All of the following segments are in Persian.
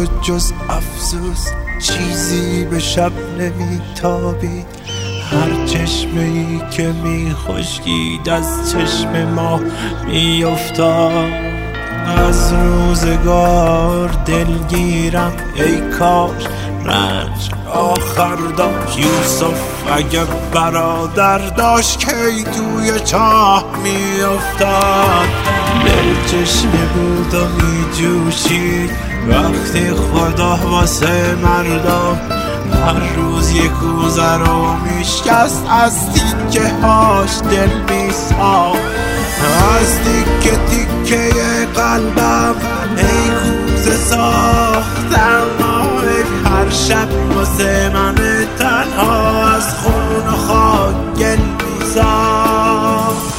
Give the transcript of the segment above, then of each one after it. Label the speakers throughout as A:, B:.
A: و جز افسوس چیزی به شب نمیتابید. هر چشمه ای که میخشکید از چشم ما میافتاد. از روزگار دلگیرم ای کاش رنج آخر داشت. یوسف اگه برادر داشت کی توی چاه میافتاد. دل چشمه بود و میجوشید وقتی خدا واسه مردم هر روز یک کوزه رو میشکست. از تیکه هاش دل میساخت، از تیکه تیکه قلبم ای کوزه ساختم. هر شب واسه من تنها از خون و خاک گل میساخت.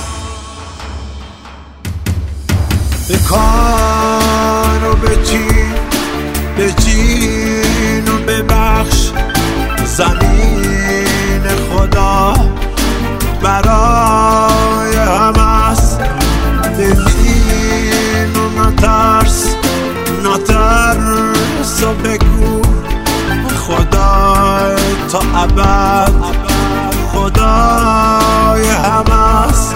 A: بکن و بچین و ببخش زمین خدا برای همه است. ببین و نترس و بگو خدا تا ابد خدای همه است.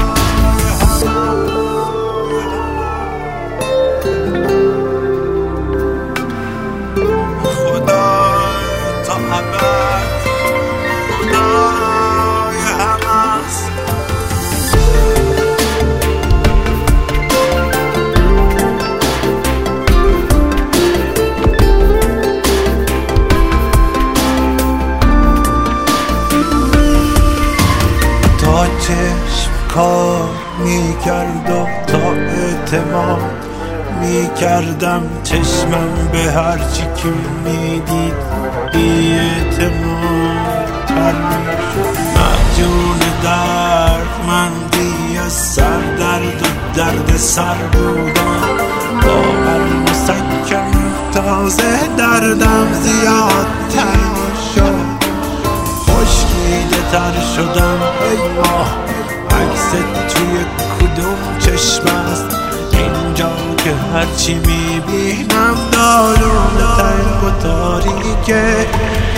A: چشم کار میکرد و تا اعتماد میکردم چشمم به هرچی که میدید بی اعتماد تر میشد. مجون دردمندی از سر درد و درد سر بودم. باور مسکن تازه دردم زیادتر میشد. خشکیده تر شدم ای ماه عکس توی کدوم چشم است اینجا که هرچی میبینم دارون تنگ و تاریکه.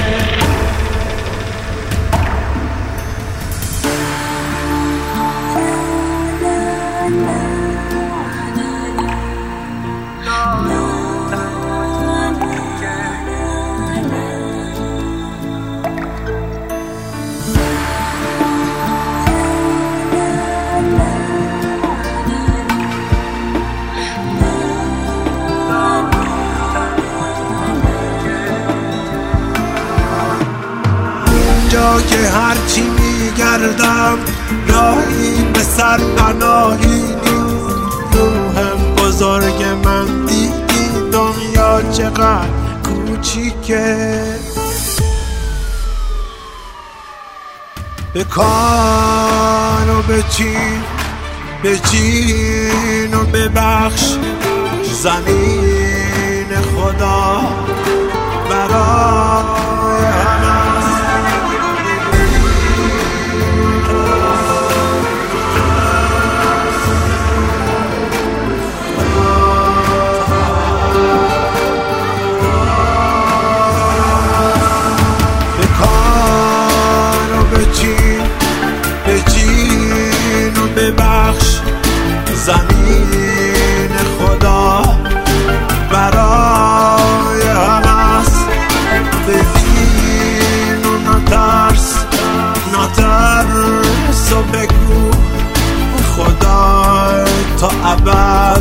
A: جا که هرچی میگردم راهی به سر پناهی نیست. روحم بزرگ من دیدی دنیا چقدر کوچیکه. بکن و بچین و ببخش زمین خدا برای همه است. بچین و ببخش زمین خدا برای همه است. ببین و نترس و بگو خدا تا ابد